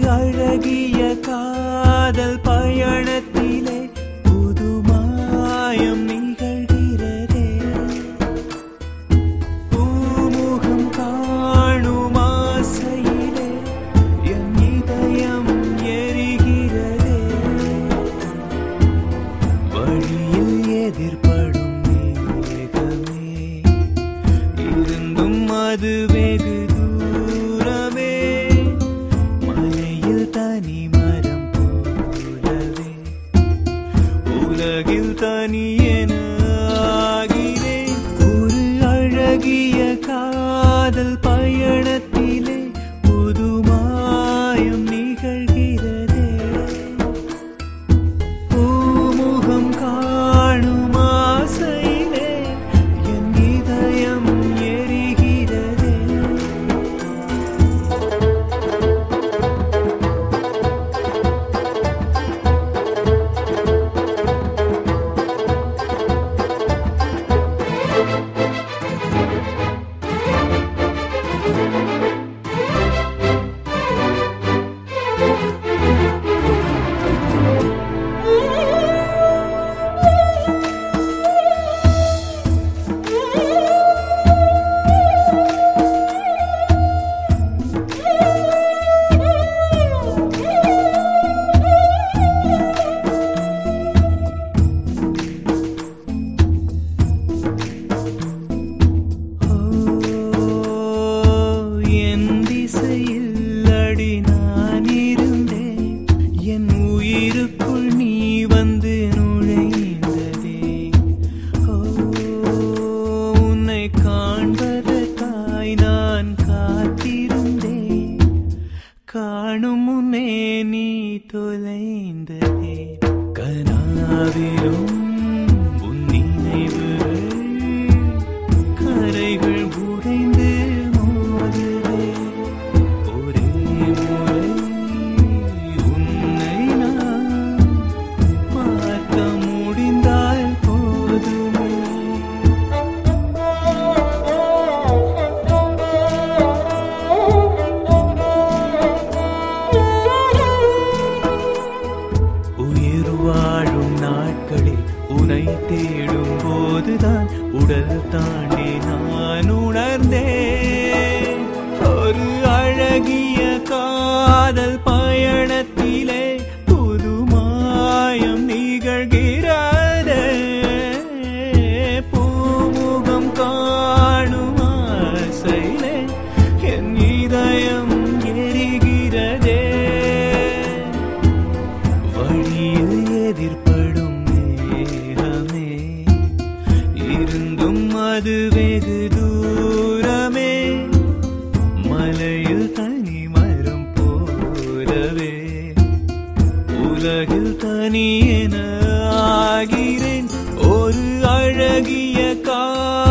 அழகிய காதல் பயணத்திலே புது மாயம் நிகழ்கிறதே. பூமுகம் காணும் ஆசையிலே என் இதயம் எரிகிறதே. வழியில் எதிர்படும் மேகமே இருந்தும் அது வெகு தூரமே. மலையில் தனி மரம் போலவே உலகில் தனியென ஆகிறேன். ஒரு அழகிய காதல் பயணத்திலே புது மாயம் நிகழ்கிறதே. பூமுகம் காணும் ஆசையிலே என் இதயம் எரிகிறதே. என் திசையில் அடி நான் இருந்தேன். என் உயிருக்குள் நீ வந்து நுழைந்ததே. உன்னை காண்பதற்காய் நான் காத்திருந்தேன். காணும் முன்னே நீ தொலைந்ததே. கனாவிலும் உன் நினைவுகள் கரைகள் உடைந்து மோதுதே. ஒரே முறை உன்னை நான் பார்க்க முடிந்தால் போதுமே. உயிர் வாழும் நாட்களில் உன்னை தேடும் போதுதான் உடல் தாண்டி நான் உணர்ந்தேன். ஒரு அழகிய காதல் பயணத்திலே புது மாயம் நிகழ்கிறதே. பூமுகம் காணும் ஆசையிலே என் இதயம் எரிகிறதே. வழியில் எதிர்படும் மேகமே இருந்தும் அது வெகு தூரமே. மலையில் தனி மரம் போலவே உலகில் தனியென ஆகிறேன். ஒரு அழகிய